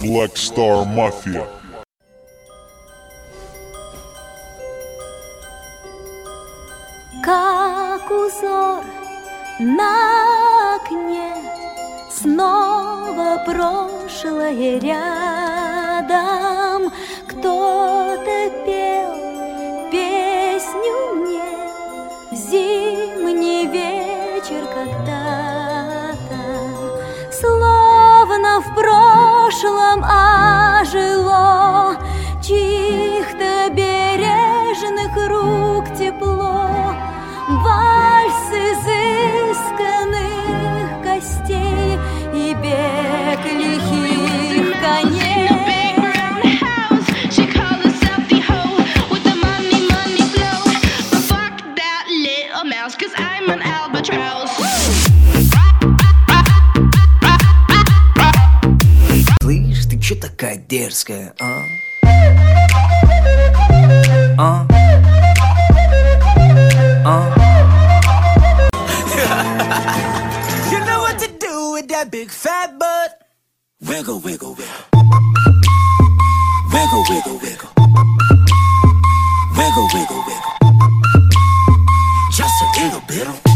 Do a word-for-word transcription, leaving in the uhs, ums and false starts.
Black Star Mafia. Как узор на окне, снова прошлое рядом. Кто-то пел песню мне в зимний вечер когда-то, словно в прошлом ожило чьих-то бережных рук тепло. Вальс изысканных гостей и бег лихих коней. Cause I'm an albatross. Слышь, ты чё такая дерзкая, а? А? А? You know what to do with that big fat butt. Wiggle, wiggle, wiggle. Wiggle, wiggle, wiggle. Wiggle, wiggle, wiggle. Just a little bit of